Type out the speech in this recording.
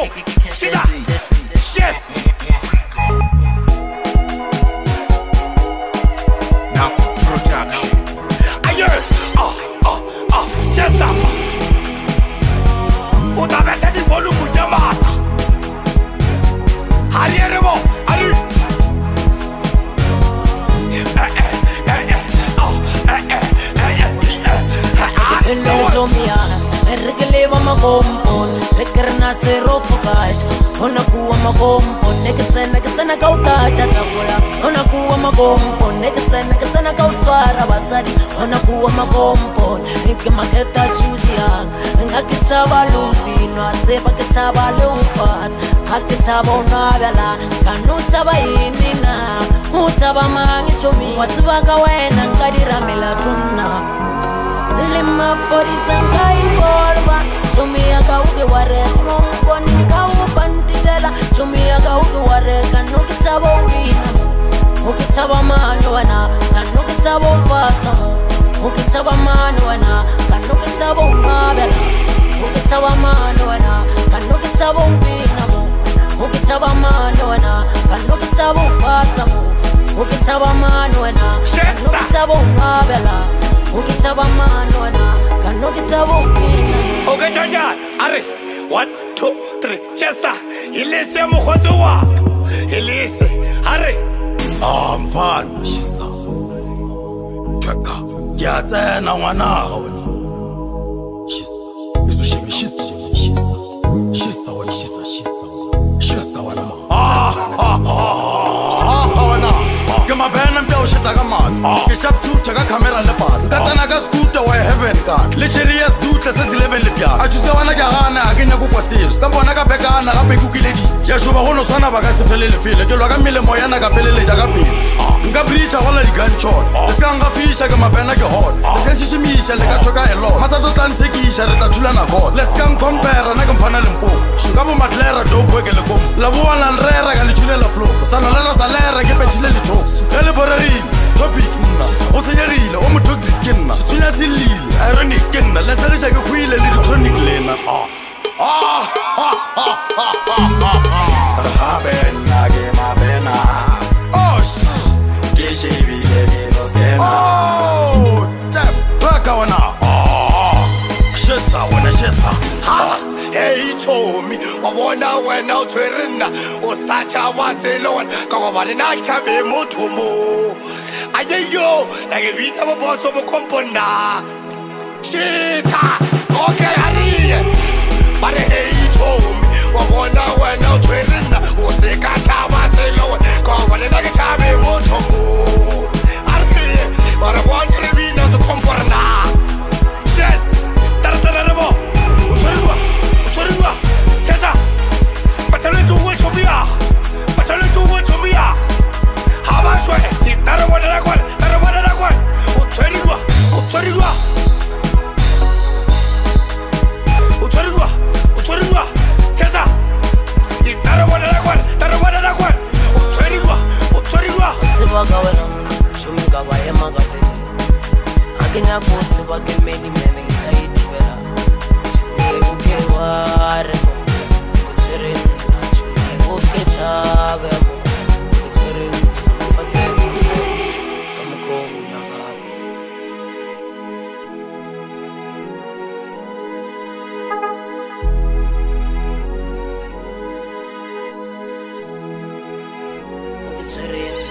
Yes. Now production. Aye. Yes. Utavete di volume chiamata. Arrieremo. Regeleva magompon, rekerna zero focus. Ona kuwa magompon, nekesena kauta chatafula. Ona kuwa magompon, nekesena kautsara basadi. Ona kuwa magompon, nikemaketa chuzia. Ngakitaba lupino, asepa kitaba lupas. Ngakitaba unabela, kanutaba inina. Utaba mangi chomi, watubaga wena ngadiramela tuna. Lima porisanga involva chumia kauke ware romponi kau pantitela chumia kauke ware kanukitaba wina ukitaba mano wana kanukitaba fasa ukitaba mano wana kanukitaba unabela ukitaba mano wana kanukitaba wina ukitaba mano wana kanukitaba fasa ukitaba mano wana kanukitaba unabela ukitaba mano wana kanokitaba upina. Okay Janjan, are 1 2 3 chesa ilise mukhoto wako ilise are mfana shisa chaka yatsena ngwana wona shisa izoshimi shisa wona wona kama bana mtao shitaka mali kishap chuta ka camera le pas katsana ka scooter wa heaven ka le serious dude se 11 le pya a tshuse wana ka gana a kenya go kwa serious ka bona ka bekana ga pe kukiledi ya shuba gono swana ba ka se felele fele ke lwa ka melemo yana ka felele ja ka pele nka breacha gola di gunshot le ska nga fisha ka mabena ke hot le ska shishimisha le ka thoka elo matsato tlansekisha re tla thula na god le ska compare na ka mfana lempo ka bo matlera do bweke le kom la bo wana rera ka le thule la flow sana la salera ke petile le top ele boragile topic nna o senyegile o mo toxic ke nna tshunya silile ironic ke nna le segisha ke khwile le di chronic lena abena ke mabena ke shebile ke no sena tap baka wana shesa hey chomi wabona wena utwerena usacha waselona kangobale na chabe mothumo ayeyo nakebita boboso bokompona shita okay hariye bare hey chomi wabona wena utwerena usikacha waselona kangobale na chabe mothumo arfiye bare wona rebina zokompona yes tartarabo Choriwa, Teta, Patale to watch for me. Patale to watch for me. How much way? That one, Choriwa, Teta, that one, Choriwa. Sibagawana, Chumiga, Yamagapini. I can have what's about many men in Haiti. Ware kutsirin nachumi ukechabe kutsirin fasevise kamko unyaka kutsirin